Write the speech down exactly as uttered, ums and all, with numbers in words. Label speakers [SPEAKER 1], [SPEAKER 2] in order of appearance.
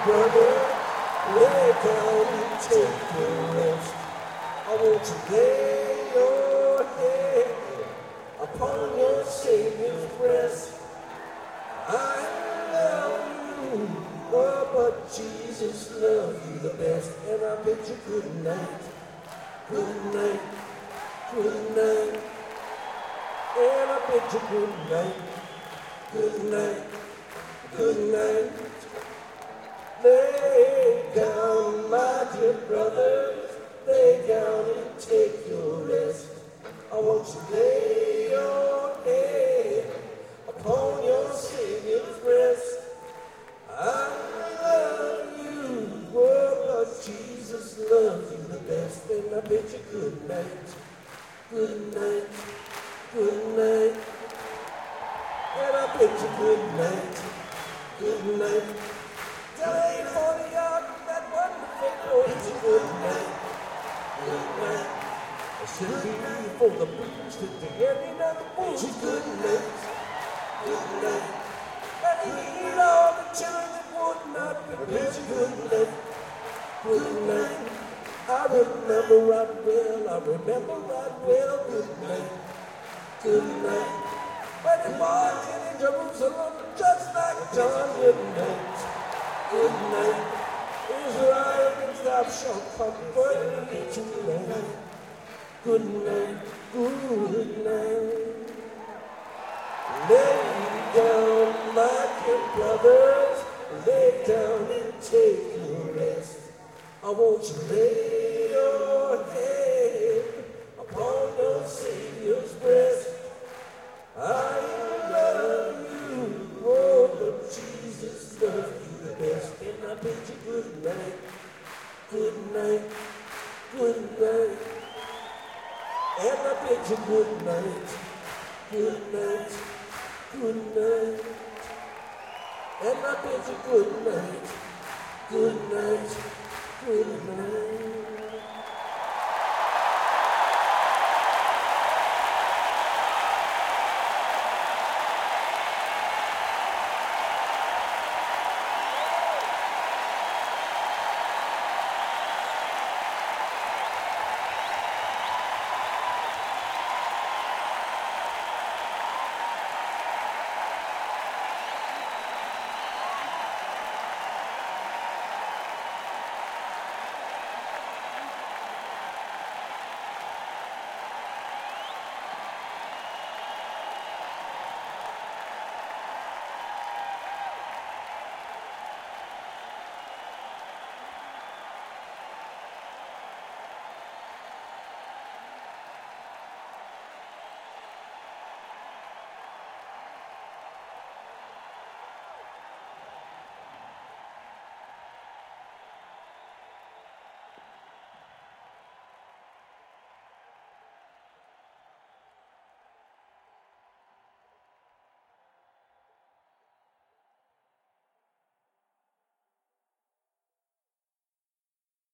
[SPEAKER 1] brother, lay down and take your rest. I want you to lay your head upon your Savior's breast. I love you, oh, but Jesus loves you the best. And I bid you good night, good night, good night. And I bid you good night, good night, good night. Lay down, my dear brothers, lay down and take your rest. I want you to lay your head upon your Savior's breast. I love you, oh, but Jesus loves you the best. And I bid you good night, good night, good night. And I bid you good night, good night. Day for the yard, that wonderful voice. Good night, good night. I should be for the blues to the ending of the blues. Good night, good night. And he healed all the children that would not repent. Good night, good night. I remember right well, I remember right well. Good night, good night. When he walked in Jerusalem just like John. Good night, good night. Israel against thou shalt comfort me tonight. Good night, good night. Lay down, my dear brothers, lay down and take your rest. I want you to lay your head upon your Savior's breast. I love you, oh, but Jesus loves you the best. And I bid you good night, good night, good night. And I bid you good night, good night, good night. And I bid you good night, good night, good night.